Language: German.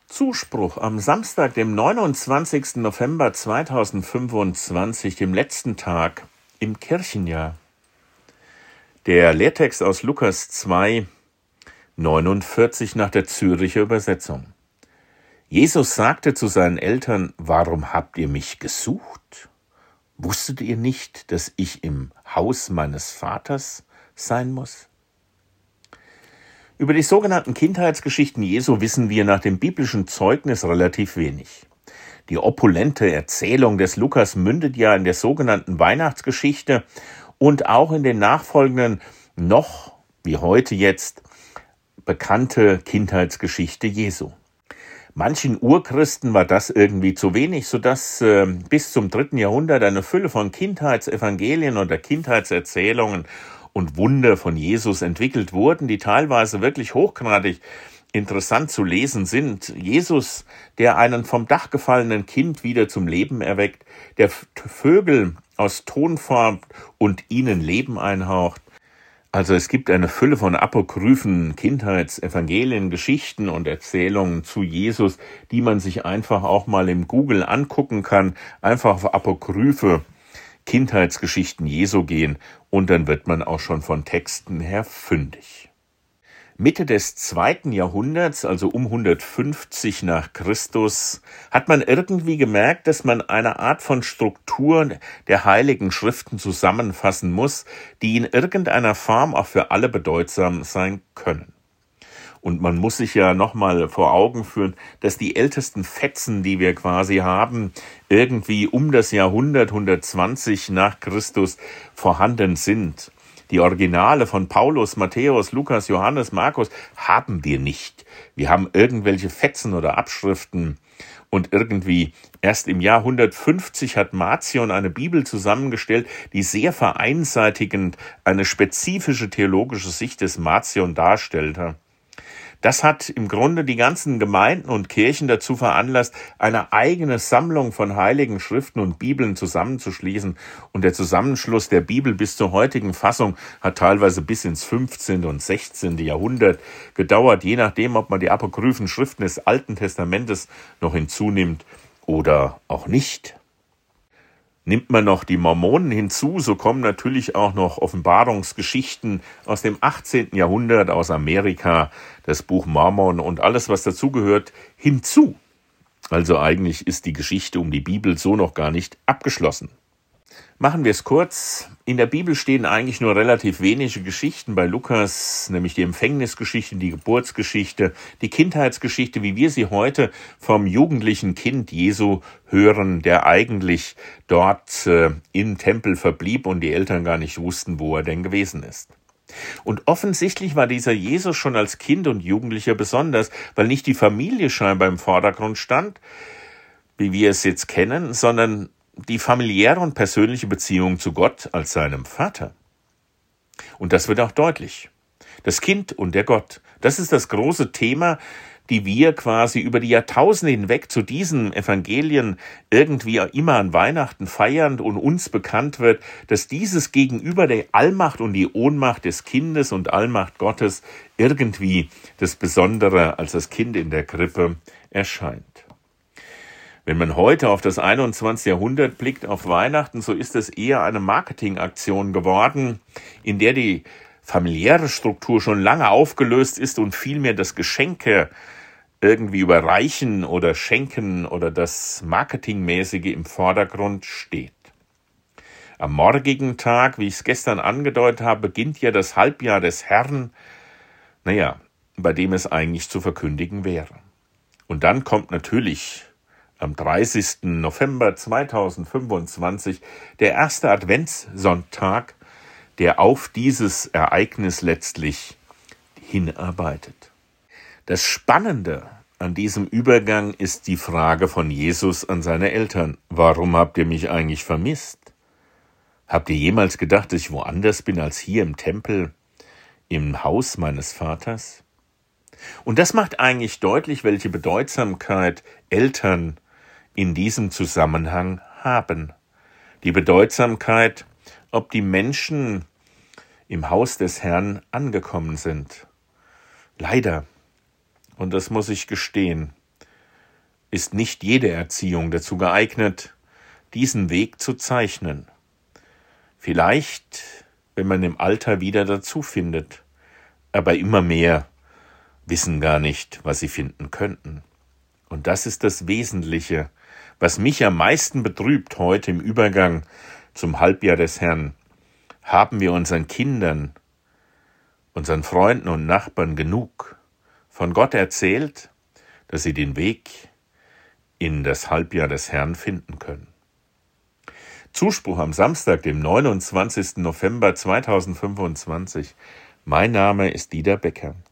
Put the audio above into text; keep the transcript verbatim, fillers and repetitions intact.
Zuspruch am Samstag, dem neunundzwanzigsten November zweitausendfünfundzwanzig, dem letzten Tag im Kirchenjahr. Der Lehrtext aus Lukas zwei, neunundvierzig nach der Zürcher Übersetzung. Jesus sagte zu seinen Eltern: Warum habt ihr mich gesucht? Wusstet ihr nicht, dass ich im Haus meines Vaters sein muss? Über die sogenannten Kindheitsgeschichten Jesu wissen wir nach dem biblischen Zeugnis relativ wenig. Die opulente Erzählung des Lukas mündet ja in der sogenannten Weihnachtsgeschichte und auch in den nachfolgenden, noch wie heute jetzt, bekannte Kindheitsgeschichte Jesu. Manchen Urchristen war das irgendwie zu wenig, sodass äh, bis zum dritten Jahrhundert eine Fülle von Kindheitsevangelien oder Kindheitserzählungen und Wunder von Jesus entwickelt wurden, die teilweise wirklich hochgradig interessant zu lesen sind. Jesus, der einen vom Dach gefallenen Kind wieder zum Leben erweckt, der Vögel aus Ton formt und ihnen Leben einhaucht. Also es gibt eine Fülle von apokryphen Kindheitsevangelien, Geschichten und Erzählungen zu Jesus, die man sich einfach auch mal im Google angucken kann, einfach auf apokryphe Kindheitsgeschichten Jesu gehen und dann wird man auch schon von Texten her fündig. Mitte des zweiten Jahrhunderts, also um hundertfünfzig nach Christus, hat man irgendwie gemerkt, dass man eine Art von Struktur der Heiligen Schriften zusammenfassen muss, die in irgendeiner Form auch für alle bedeutsam sein können. Und man muss sich ja nochmal vor Augen führen, dass die ältesten Fetzen, die wir quasi haben, irgendwie um das Jahrhundert hundertzwanzig nach Christus vorhanden sind. Die Originale von Paulus, Matthäus, Lukas, Johannes, Markus haben wir nicht. Wir haben irgendwelche Fetzen oder Abschriften. Und irgendwie erst im Jahr hundertfünfzig hat Marcion eine Bibel zusammengestellt, die sehr vereinseitigend eine spezifische theologische Sicht des Marcion darstellte. Das hat im Grunde die ganzen Gemeinden und Kirchen dazu veranlasst, eine eigene Sammlung von heiligen Schriften und Bibeln zusammenzuschließen. Und der Zusammenschluss der Bibel bis zur heutigen Fassung hat teilweise bis ins fünfzehnte und sechzehnte Jahrhundert gedauert, je nachdem, ob man die apokryphen Schriften des Alten Testamentes noch hinzunimmt oder auch nicht. Nimmt man noch die Mormonen hinzu, so kommen natürlich auch noch Offenbarungsgeschichten aus dem achtzehnten Jahrhundert aus Amerika, das Buch Mormon und alles, was dazugehört, hinzu. Also eigentlich ist die Geschichte um die Bibel so noch gar nicht abgeschlossen. Machen wir es kurz. In der Bibel stehen eigentlich nur relativ wenige Geschichten bei Lukas, nämlich die Empfängnisgeschichte, die Geburtsgeschichte, die Kindheitsgeschichte, wie wir sie heute vom jugendlichen Kind Jesu hören, der eigentlich dort äh, im Tempel verblieb und die Eltern gar nicht wussten, wo er denn gewesen ist. Und offensichtlich war dieser Jesus schon als Kind und Jugendlicher besonders, weil nicht die Familie scheinbar im Vordergrund stand, wie wir es jetzt kennen, sondern die familiäre und persönliche Beziehung zu Gott als seinem Vater. Und das wird auch deutlich. Das Kind und der Gott, das ist das große Thema, die wir quasi über die Jahrtausende hinweg zu diesen Evangelien irgendwie immer an Weihnachten feiern und uns bekannt wird, dass dieses gegenüber der Allmacht und die Ohnmacht des Kindes und Allmacht Gottes irgendwie das Besondere als das Kind in der Krippe erscheint. Wenn man heute auf das einundzwanzigste Jahrhundert blickt, auf Weihnachten, so ist es eher eine Marketingaktion geworden, in der die familiäre Struktur schon lange aufgelöst ist und vielmehr das Geschenke irgendwie überreichen oder schenken oder das Marketingmäßige im Vordergrund steht. Am morgigen Tag, wie ich es gestern angedeutet habe, beginnt ja das Halbjahr des Herrn, naja, bei dem es eigentlich zu verkündigen wäre. Und dann kommt natürlich am dreißigsten November zweitausendfünfundzwanzig der erste Adventssonntag, der auf dieses Ereignis letztlich hinarbeitet. Das Spannende an diesem Übergang ist die Frage von Jesus an seine Eltern: Warum habt ihr mich eigentlich vermisst? Habt ihr jemals gedacht, dass ich woanders bin als hier im Tempel, im Haus meines Vaters? Und das macht eigentlich deutlich, welche Bedeutsamkeit Eltern in diesem Zusammenhang haben. Die Bedeutsamkeit, ob die Menschen im Haus des Herrn angekommen sind. Leider, und das muss ich gestehen, ist nicht jede Erziehung dazu geeignet, diesen Weg zu zeichnen. Vielleicht, wenn man im Alter wieder dazu findet, aber immer mehr wissen gar nicht, was sie finden könnten. Und das ist das Wesentliche, was mich am meisten betrübt heute im Übergang zum Halbjahr des Herrn. Haben wir unseren Kindern, unseren Freunden und Nachbarn genug von Gott erzählt, dass sie den Weg in das Halbjahr des Herrn finden können? Zuspruch am Samstag, dem neunundzwanzigsten November zweitausendfünfundzwanzig. Mein Name ist Dieter Becker.